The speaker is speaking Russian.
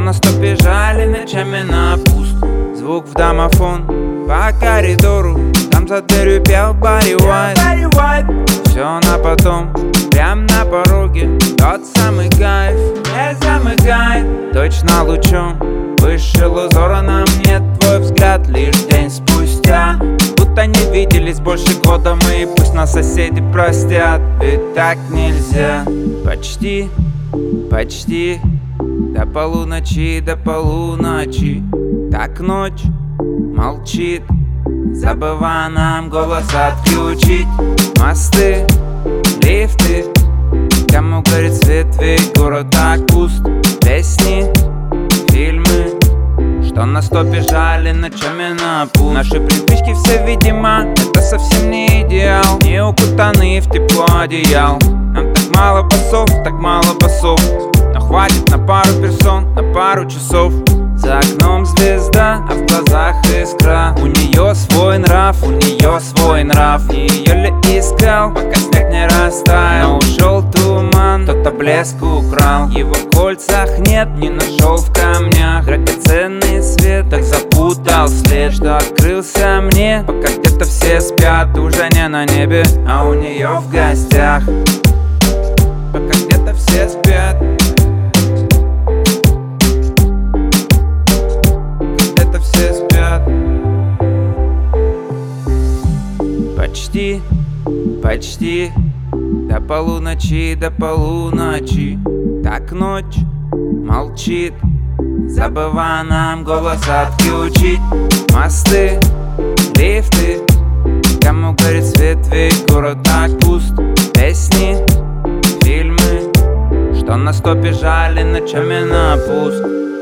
на стопе жали, ночами на пуск. Звук в домофон по коридору, там за дверью пел Барри Уайт. Все на потом, прям на пороге, тот самый кайф не замыкает. Точно лучом вышел узора на мне твой взгляд лишь день спустя. Будто не виделись больше года мы, пусть нас соседи простят, ведь так нельзя. Почти до полуночи, так ночь молчит, забывая нам голос отключить. Мосты, лифты, кому горит свет, ведь город так пуст. Песни, фильмы, что на стопе жали, ночами на пул. Наши привычки все, видимо, это совсем не идеал, не укутаны в тепло одеял. Нам так мало басов, но хватит на пару персон, на пару часов. За окном звезда, а в глазах искра. У нее свой нрав, не ее ли искал, пока снег не растаял. Но ушел туман, кто-то блеск украл. Его в кольцах нет, не нашел в камнях. Драгоценный свет так запутал след, что открылся мне, пока где-то все спят. Уже не на небе, а у нее в гостях. Пока где-то все спят, где-то все спят. Почти до полуночи, так ночь молчит, забывая нам голос отключить. Мосты, лифты, кому горит свет, ведь город так пуст. Песни, фильмы, что на стопе жали, ночами на пуск.